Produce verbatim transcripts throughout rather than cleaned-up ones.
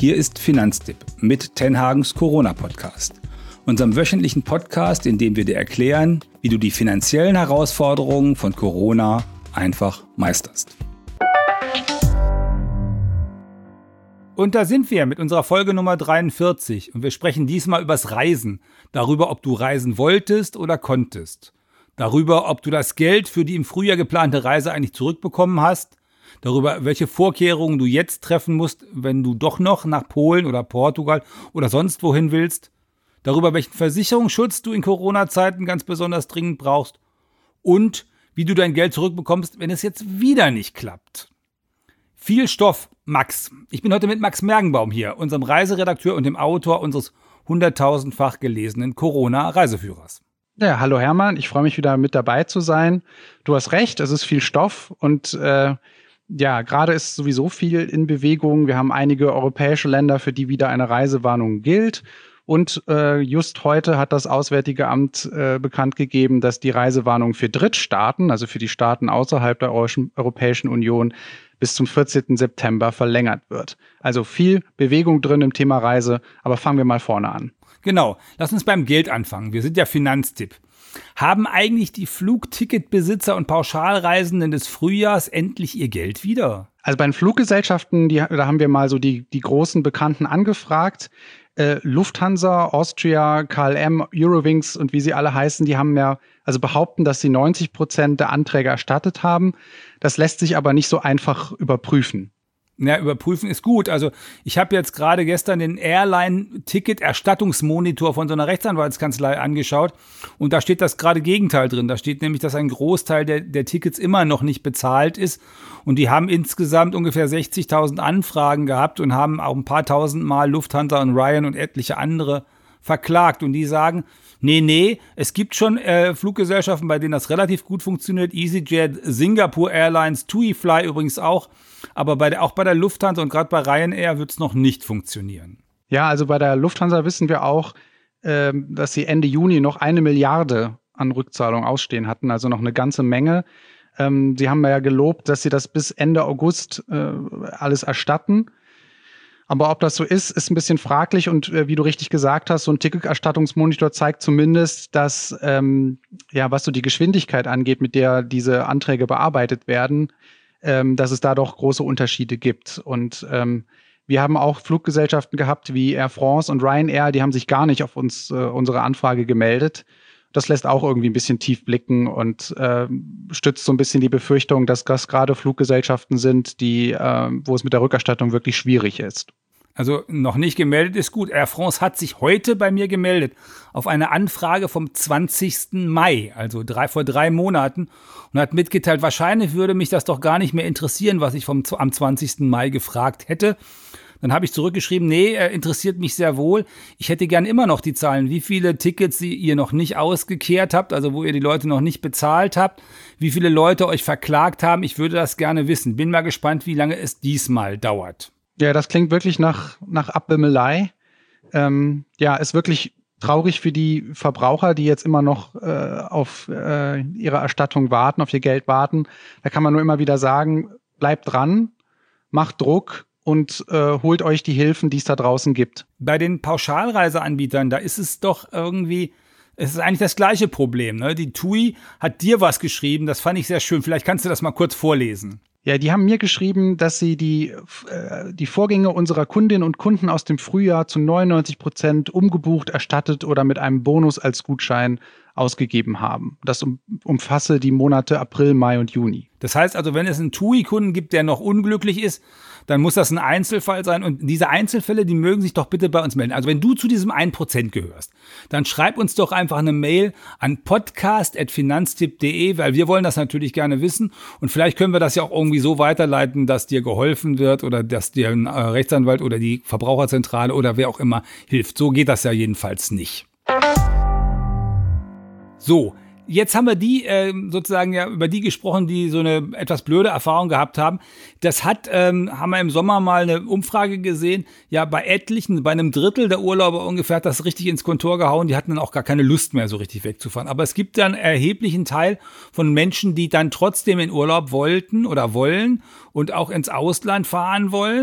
Hier ist Finanztipp mit Tenhagens Corona-Podcast, unserem wöchentlichen Podcast, in dem wir dir erklären, wie du die finanziellen Herausforderungen von Corona einfach meisterst. Und da sind wir mit unserer Folge Nummer dreiundvierzig und wir sprechen diesmal übers Reisen, darüber, ob du reisen wolltest oder konntest, darüber, ob du das Geld für die im Frühjahr geplante Reise eigentlich zurückbekommen hast, darüber, welche Vorkehrungen du jetzt treffen musst, wenn du doch noch nach Polen oder Portugal oder sonst wohin willst, darüber, welchen Versicherungsschutz du in Corona-Zeiten ganz besonders dringend brauchst und wie du dein Geld zurückbekommst, wenn es jetzt wieder nicht klappt. Viel Stoff, Max. Ich bin heute mit Max Mergenbaum hier, unserem Reiseredakteur und dem Autor unseres hunderttausendfach gelesenen Corona-Reiseführers. Ja, hallo Hermann, ich freue mich wieder mit dabei zu sein. Du hast recht, es ist viel Stoff und äh, ja, gerade ist sowieso viel in Bewegung. Wir haben einige europäische Länder, für die wieder eine Reisewarnung gilt. Und äh, just heute hat das Auswärtige Amt äh, bekannt gegeben, dass die Reisewarnung für Drittstaaten, also für die Staaten außerhalb der Europäischen Union, bis zum vierzehnten September verlängert wird. Also viel Bewegung drin im Thema Reise, aber fangen wir mal vorne an. Genau, lass uns beim Geld anfangen. Wir sind ja Finanztipp. Haben eigentlich die Flugticketbesitzer und Pauschalreisenden des Frühjahrs endlich ihr Geld wieder? Also bei den Fluggesellschaften, die, da haben wir mal so die, die großen Bekannten angefragt. Äh, Lufthansa, Austria, K L M, Eurowings und wie sie alle heißen, die haben ja, also behaupten, dass sie neunzig Prozent der Anträge erstattet haben. Das lässt sich aber nicht so einfach überprüfen. Ja, überprüfen ist gut. Also ich habe jetzt gerade gestern den Airline-Ticket-Erstattungsmonitor von so einer Rechtsanwaltskanzlei angeschaut und da steht das gerade Gegenteil drin. Da steht nämlich, dass ein Großteil der, der Tickets immer noch nicht bezahlt ist und die haben insgesamt ungefähr sechzigtausend Anfragen gehabt und haben auch ein paar tausend Mal Lufthansa und Ryan und etliche andere verklagt und die sagen, nee, nee, es gibt schon äh, Fluggesellschaften, bei denen das relativ gut funktioniert. EasyJet, Singapore Airlines, TuiFly übrigens auch. Aber bei der, auch bei der Lufthansa und gerade bei Ryanair wird es noch nicht funktionieren. Ja, also bei der Lufthansa wissen wir auch, äh, dass sie Ende Juni noch eine Milliarde an Rückzahlung ausstehen hatten, also noch eine ganze Menge. Ähm, sie haben ja gelobt, dass sie das bis Ende August äh, alles erstatten. Aber ob das so ist, ist ein bisschen fraglich. Und äh, wie du richtig gesagt hast, so ein Ticketerstattungsmonitor zeigt zumindest, dass, ähm, ja, was so die Geschwindigkeit angeht, mit der diese Anträge bearbeitet werden, ähm, dass es da doch große Unterschiede gibt. Und ähm, wir haben auch Fluggesellschaften gehabt wie Air France und Ryanair, die haben sich gar nicht auf uns äh, unsere Anfrage gemeldet. Das lässt auch irgendwie ein bisschen tief blicken und äh, stützt so ein bisschen die Befürchtung, dass das gerade Fluggesellschaften sind, die, äh, wo es mit der Rückerstattung wirklich schwierig ist. Also noch nicht gemeldet ist gut. Air France hat sich heute bei mir gemeldet auf eine Anfrage vom zwanzigsten Mai, also drei, vor drei Monaten und hat mitgeteilt, wahrscheinlich würde mich das doch gar nicht mehr interessieren, was ich vom, am zwanzigsten Mai gefragt hätte. Dann habe ich zurückgeschrieben, nee, interessiert mich sehr wohl. Ich hätte gern immer noch die Zahlen, wie viele Tickets ihr noch nicht ausgekehrt habt, also wo ihr die Leute noch nicht bezahlt habt, wie viele Leute euch verklagt haben. Ich würde das gerne wissen. Bin mal gespannt, wie lange es diesmal dauert. Ja, das klingt wirklich nach, nach Abwimmelei. Ähm, ja, ist wirklich traurig für die Verbraucher, die jetzt immer noch äh, auf äh, ihre Erstattung warten, auf ihr Geld warten. Da kann man nur immer wieder sagen, bleibt dran, macht Druck und äh, holt euch die Hilfen, die es da draußen gibt. Bei den Pauschalreiseanbietern, da ist es doch irgendwie, es ist eigentlich das gleiche Problem, ne? Die TUI hat dir was geschrieben, das fand ich sehr schön. Vielleicht kannst du das mal kurz vorlesen. Ja, die haben mir geschrieben, dass sie die, äh, die Vorgänge unserer Kundinnen und Kunden aus dem Frühjahr zu neunundneunzig Prozent umgebucht, erstattet oder mit einem Bonus als Gutschein ausgegeben haben. Das um, umfasse die Monate April, Mai und Juni. Das heißt also, wenn es einen TUI-Kunden gibt, der noch unglücklich ist, dann muss das ein Einzelfall sein. Und diese Einzelfälle, die mögen sich doch bitte bei uns melden. Also wenn du zu diesem ein Prozent gehörst, dann schreib uns doch einfach eine Mail an podcast at finanztipp punkt de, weil wir wollen das natürlich gerne wissen. Und vielleicht können wir das ja auch irgendwie so weiterleiten, dass dir geholfen wird oder dass dir ein Rechtsanwalt oder die Verbraucherzentrale oder wer auch immer hilft. So geht das ja jedenfalls nicht. So, jetzt haben wir die äh, sozusagen ja über die gesprochen, die so eine etwas blöde Erfahrung gehabt haben. Das hat, ähm, haben wir im Sommer mal eine Umfrage gesehen, ja bei etlichen, bei einem Drittel der Urlauber ungefähr hat das richtig ins Kontor gehauen, die hatten dann auch gar keine Lust mehr so richtig wegzufahren. Aber es gibt dann einen erheblichen Teil von Menschen, die dann trotzdem in Urlaub wollten oder wollen und auch ins Ausland fahren wollen.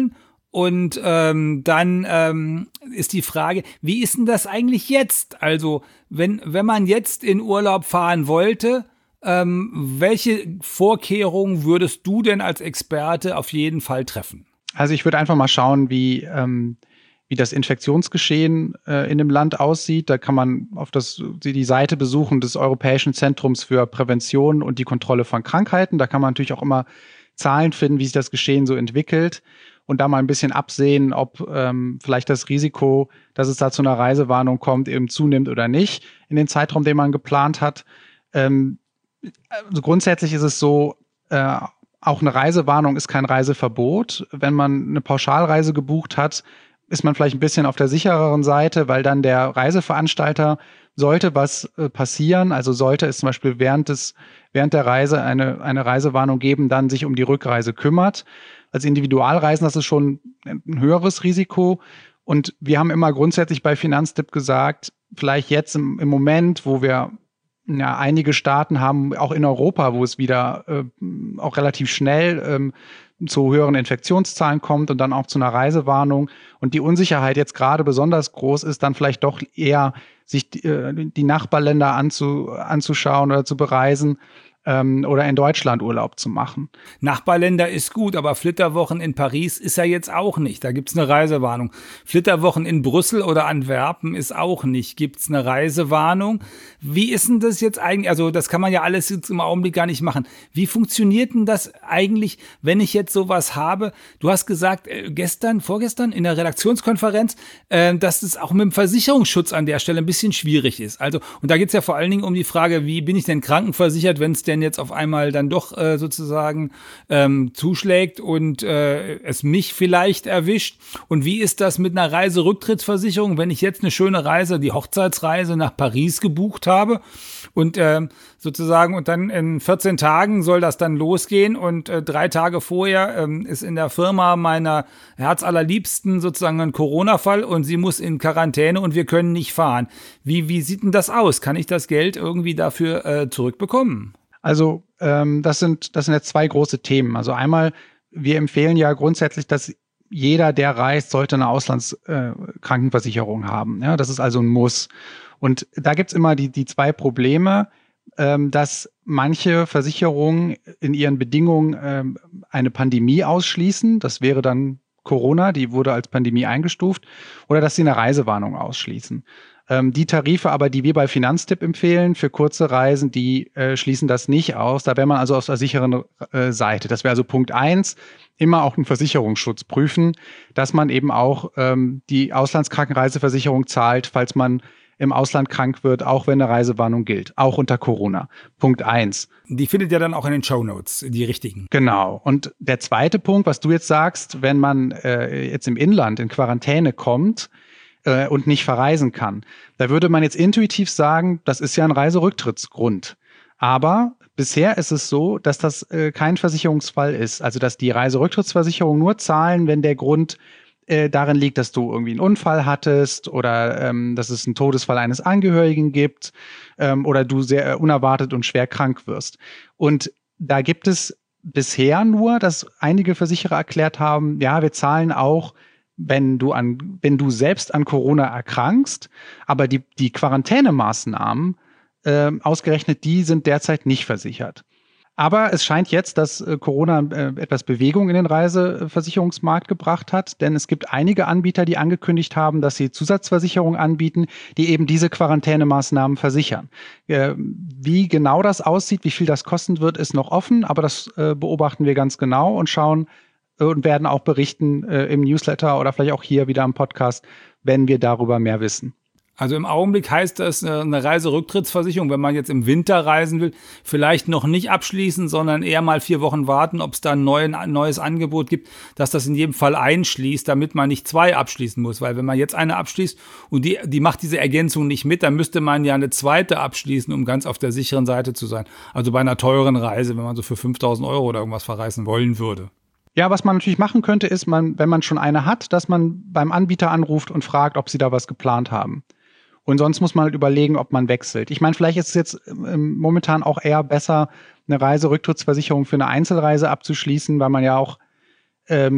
Und ähm, dann ähm, ist die Frage, wie ist denn das eigentlich jetzt? Also wenn, wenn man jetzt in Urlaub fahren wollte, ähm, welche Vorkehrungen würdest du denn als Experte auf jeden Fall treffen? Also ich würde einfach mal schauen, wie, ähm, wie das Infektionsgeschehen äh, in dem Land aussieht. Da kann man auf das, die Seite besuchen des Europäischen Zentrums für Prävention und die Kontrolle von Krankheiten. Da kann man natürlich auch immer Zahlen finden, wie sich das Geschehen so entwickelt. Und da mal ein bisschen absehen, ob ähm, vielleicht das Risiko, dass es da zu einer Reisewarnung kommt, eben zunimmt oder nicht in den Zeitraum, den man geplant hat. Ähm, also grundsätzlich ist es so, äh, auch eine Reisewarnung ist kein Reiseverbot. Wenn man eine Pauschalreise gebucht hat, ist man vielleicht ein bisschen auf der sichereren Seite, weil dann der Reiseveranstalter, sollte was äh, passieren, also sollte es zum Beispiel während des, während der Reise eine, eine Reisewarnung geben, dann sich um die Rückreise kümmert. Als Individualreisen, das ist schon ein höheres Risiko. Und wir haben immer grundsätzlich bei Finanztipp gesagt, vielleicht jetzt im, im Moment, wo wir ja einige Staaten haben, auch in Europa, wo es wieder äh, auch relativ schnell ähm, zu höheren Infektionszahlen kommt und dann auch zu einer Reisewarnung und die Unsicherheit jetzt gerade besonders groß ist, dann vielleicht doch eher sich die, äh, die Nachbarländer anzu, anzuschauen oder zu bereisen, oder in Deutschland Urlaub zu machen. Nachbarländer ist gut, aber Flitterwochen in Paris ist ja jetzt auch nicht. Da gibt's eine Reisewarnung. Flitterwochen in Brüssel oder Antwerpen ist auch nicht. Gibt's eine Reisewarnung? Wie ist denn das jetzt eigentlich? Also das kann man ja alles jetzt im Augenblick gar nicht machen. Wie funktioniert denn das eigentlich, wenn ich jetzt sowas habe? Du hast gesagt, äh, gestern, vorgestern in der Redaktionskonferenz, äh, dass es auch mit dem Versicherungsschutz an der Stelle ein bisschen schwierig ist. Also, und da geht's ja vor allen Dingen um die Frage, wie bin ich denn krankenversichert, wenn es denn jetzt auf einmal dann doch äh, sozusagen ähm, zuschlägt und äh, es mich vielleicht erwischt. Und wie ist das mit einer Reiserücktrittsversicherung, wenn ich jetzt eine schöne Reise, die Hochzeitsreise nach Paris gebucht habe und äh, sozusagen und dann in vierzehn Tagen soll das dann losgehen und äh, drei Tage vorher ähm, ist in der Firma meiner Herzallerliebsten sozusagen ein Corona-Fall und sie muss in Quarantäne und wir können nicht fahren. Wie, wie sieht denn das aus? Kann ich das Geld irgendwie dafür äh, zurückbekommen? Also ähm, das sind, das sind jetzt zwei große Themen. Also einmal, wir empfehlen ja grundsätzlich, dass jeder, der reist, sollte eine Auslandskrankenversicherung äh, haben. Ja, das ist also ein Muss. Und da gibt's immer die, die zwei Probleme, ähm, dass manche Versicherungen in ihren Bedingungen ähm, eine Pandemie ausschließen. Das wäre dann Corona, die wurde als Pandemie eingestuft. Oder dass sie eine Reisewarnung ausschließen. Die Tarife aber, die wir bei Finanztipp empfehlen für kurze Reisen, die äh, schließen das nicht aus. Da wäre man also auf der sicheren äh, Seite. Das wäre also Punkt eins, immer auch einen Versicherungsschutz prüfen, dass man eben auch ähm, die Auslandskrankenreiseversicherung zahlt, falls man im Ausland krank wird, auch wenn eine Reisewarnung gilt, auch unter Corona. Punkt eins. Die findet ihr dann auch in den Shownotes, die richtigen. Genau. Und der zweite Punkt, was du jetzt sagst, wenn man äh, jetzt im Inland in Quarantäne kommt, und nicht verreisen kann. Da würde man jetzt intuitiv sagen, das ist ja ein Reiserücktrittsgrund. Aber bisher ist es so, dass das äh, kein Versicherungsfall ist. Also dass die Reiserücktrittsversicherung nur zahlen, wenn der Grund äh, darin liegt, dass du irgendwie einen Unfall hattest oder ähm, dass es einen Todesfall eines Angehörigen gibt ähm, oder du sehr äh, unerwartet und schwer krank wirst. Und da gibt es bisher nur, dass einige Versicherer erklärt haben, ja, wir zahlen auch, wenn du an, wenn du selbst an Corona erkrankst, aber die, die Quarantänemaßnahmen, äh, ausgerechnet die sind derzeit nicht versichert. Aber es scheint jetzt, dass äh, Corona äh, etwas Bewegung in den Reiseversicherungsmarkt gebracht hat, denn es gibt einige Anbieter, die angekündigt haben, dass sie Zusatzversicherungen anbieten, die eben diese Quarantänemaßnahmen versichern. Äh, wie genau das aussieht, wie viel das kosten wird, ist noch offen, aber das äh, beobachten wir ganz genau und schauen, und werden auch berichten äh, im Newsletter oder vielleicht auch hier wieder im Podcast, wenn wir darüber mehr wissen. Also im Augenblick heißt das eine Reiserücktrittsversicherung, wenn man jetzt im Winter reisen will, vielleicht noch nicht abschließen, sondern eher mal vier Wochen warten, ob es da ein neues Angebot gibt, dass das in jedem Fall einschließt, damit man nicht zwei abschließen muss. Weil wenn man jetzt eine abschließt und die, die macht diese Ergänzung nicht mit, dann müsste man ja eine zweite abschließen, um ganz auf der sicheren Seite zu sein. Also bei einer teuren Reise, wenn man so für fünftausend Euro oder irgendwas verreisen wollen würde. Ja, was man natürlich machen könnte, ist, man, wenn man schon eine hat, dass man beim Anbieter anruft und fragt, ob sie da was geplant haben. Und sonst muss man halt überlegen, ob man wechselt. Ich meine, vielleicht ist es jetzt ähm, momentan auch eher besser, eine Reiserücktrittsversicherung für eine Einzelreise abzuschließen, weil man ja auch ähm,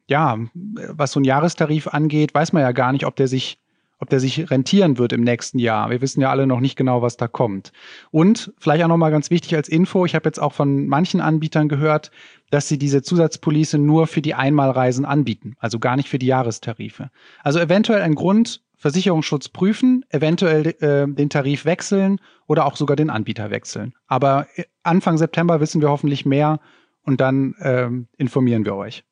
ja, was so ein Jahrestarif angeht, weiß man ja gar nicht, ob der sich ob der sich rentieren wird im nächsten Jahr. Wir wissen ja alle noch nicht genau, was da kommt. Und vielleicht auch nochmal ganz wichtig als Info, ich habe jetzt auch von manchen Anbietern gehört, dass sie diese Zusatzpolice nur für die Einmalreisen anbieten, also gar nicht für die Jahrestarife. Also eventuell ein Grund, Versicherungsschutz prüfen, eventuell äh, den Tarif wechseln oder auch sogar den Anbieter wechseln. Aber Anfang September wissen wir hoffentlich mehr und dann ähm, informieren wir euch.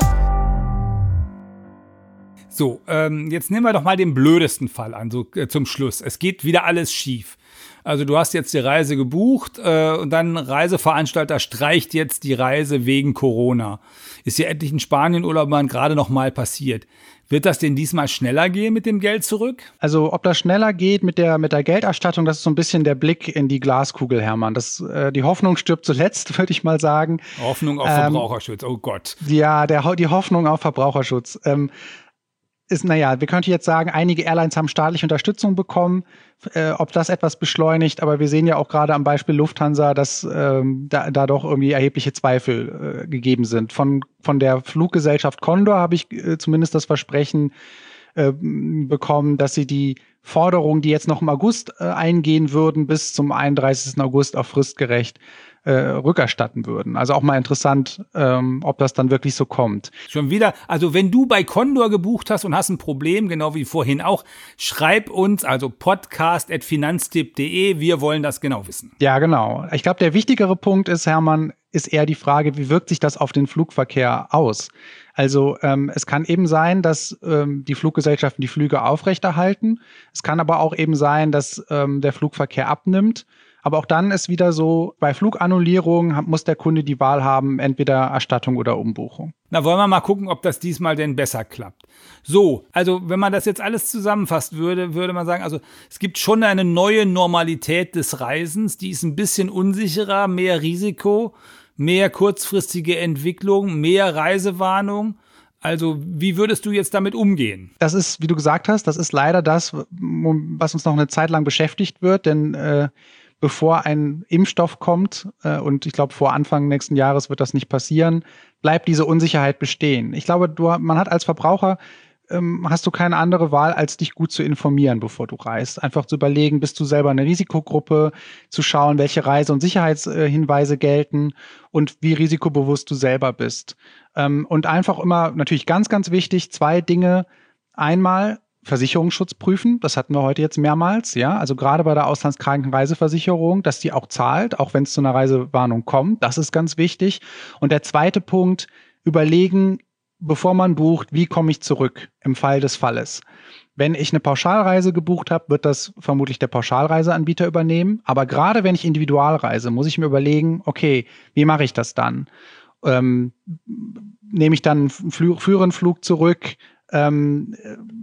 So, ähm, jetzt nehmen wir doch mal den blödesten Fall an, so äh, zum Schluss. Es geht wieder alles schief. Also du hast jetzt die Reise gebucht äh, und dann Reiseveranstalter streicht jetzt die Reise wegen Corona. Ist ja endlich ein Spanienurlaub gerade noch mal passiert. Wird das denn diesmal schneller gehen mit dem Geld zurück? Also ob das schneller geht mit der, mit der Gelderstattung, das ist so ein bisschen der Blick in die Glaskugel, Hermann. Das, äh, die Hoffnung stirbt zuletzt, würde ich mal sagen. Hoffnung auf ähm, Verbraucherschutz, oh Gott. Ja, der, die Hoffnung auf Verbraucherschutz. Ähm, ist, naja, wir könnten jetzt sagen, einige Airlines haben staatliche Unterstützung bekommen, äh, ob das etwas beschleunigt, aber wir sehen ja auch gerade am Beispiel Lufthansa, dass ähm, da, da doch irgendwie erhebliche Zweifel äh, gegeben sind. Von, von der Fluggesellschaft Condor habe ich äh, zumindest das Versprechen äh, bekommen, dass sie die Forderungen, die jetzt noch im August äh, eingehen würden, bis zum einunddreißigsten August auch fristgerecht Äh, rückerstatten würden. Also auch mal interessant, ähm, ob das dann wirklich so kommt. Schon wieder, also wenn du bei Condor gebucht hast und hast ein Problem, genau wie vorhin auch, schreib uns, also podcast at finanztipp punkt de, wir wollen das genau wissen. Ja, genau. Ich glaube, der wichtigere Punkt ist, Hermann, ist eher die Frage, wie wirkt sich das auf den Flugverkehr aus? Also ähm, es kann eben sein, dass ähm, die Fluggesellschaften die Flüge aufrechterhalten. Es kann aber auch eben sein, dass ähm, der Flugverkehr abnimmt. Aber auch dann ist wieder so, bei Flugannullierung muss der Kunde die Wahl haben, entweder Erstattung oder Umbuchung. Na, wollen wir mal gucken, ob das diesmal denn besser klappt. So, also wenn man das jetzt alles zusammenfassen würde, würde man sagen, also es gibt schon eine neue Normalität des Reisens, die ist ein bisschen unsicherer, mehr Risiko, mehr kurzfristige Entwicklung, mehr Reisewarnung. Also wie würdest du jetzt damit umgehen? Das ist, wie du gesagt hast, das ist leider das, was uns noch eine Zeit lang beschäftigt wird, denn äh, bevor ein Impfstoff kommt, äh, und ich glaube, vor Anfang nächsten Jahres wird das nicht passieren, bleibt diese Unsicherheit bestehen. Ich glaube, du, man hat als Verbraucher, ähm, hast du keine andere Wahl, als dich gut zu informieren, bevor du reist. Einfach zu überlegen, bist du selber eine Risikogruppe, zu schauen, welche Reise- und Sicherheitshinweise gelten und wie risikobewusst du selber bist. Ähm, und einfach immer, natürlich ganz, ganz wichtig, zwei Dinge. Einmal Versicherungsschutz prüfen, das hatten wir heute jetzt mehrmals, ja, also gerade bei der Auslandskrankenreiseversicherung, dass die auch zahlt, auch wenn es zu einer Reisewarnung kommt, das ist ganz wichtig. Und der zweite Punkt, überlegen, bevor man bucht, wie komme ich zurück im Fall des Falles. Wenn ich eine Pauschalreise gebucht habe, wird das vermutlich der Pauschalreiseanbieter übernehmen, aber gerade wenn ich individual reise, muss ich mir überlegen, okay, wie mache ich das dann? Ähm, nehme ich dann einen früheren Flug zurück, Ähm,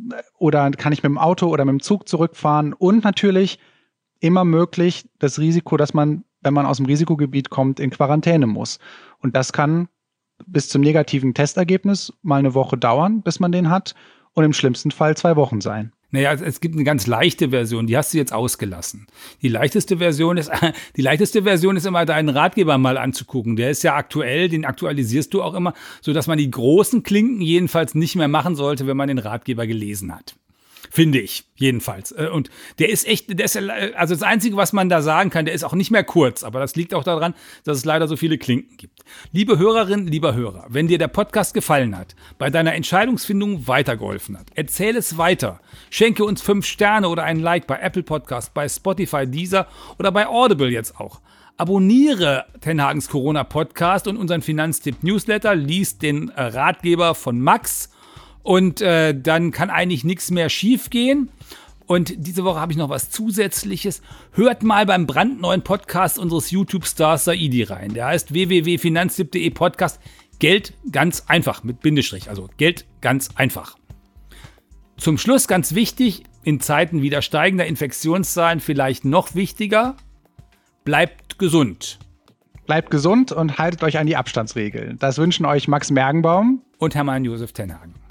oder kann ich mit dem Auto oder mit dem Zug zurückfahren? Und natürlich immer möglich das Risiko, dass man, wenn man aus dem Risikogebiet kommt, in Quarantäne muss. Und das kann bis zum negativen Testergebnis mal eine Woche dauern, bis man den hat. Und im schlimmsten Fall zwei Wochen sein. Naja, es gibt eine ganz leichte Version, die hast du jetzt ausgelassen. Die leichteste Version ist, die leichteste Version ist immer, deinen Ratgeber mal anzugucken. Der ist ja aktuell, den aktualisierst du auch immer, sodass man die großen Klinken jedenfalls nicht mehr machen sollte, wenn man den Ratgeber gelesen hat. Finde ich, jedenfalls. Und der ist echt, der ist, also das Einzige, was man da sagen kann, der ist auch nicht mehr kurz, aber das liegt auch daran, dass es leider so viele Klinken gibt. Liebe Hörerinnen, lieber Hörer, wenn dir der Podcast gefallen hat, bei deiner Entscheidungsfindung weitergeholfen hat, erzähl es weiter. Schenke uns fünf Sterne oder einen Like bei Apple Podcast, bei Spotify, Deezer oder bei Audible jetzt auch. Abonniere Tenhagens Corona Podcast und unseren Finanztipp Newsletter, lies den Ratgeber von Max. Und äh, dann kann eigentlich nichts mehr schief gehen. Und diese Woche habe ich noch was Zusätzliches. Hört mal beim brandneuen Podcast unseres YouTube-Stars Saidi rein. Der heißt w w w punkt finanztipp punkt de Podcast. Geld ganz einfach mit Bindestrich. Also Geld ganz einfach. Zum Schluss ganz wichtig, in Zeiten wieder steigender Infektionszahlen vielleicht noch wichtiger, bleibt gesund. Bleibt gesund und haltet euch an die Abstandsregeln. Das wünschen euch Max Mergenbaum und Hermann Josef Tenhagen.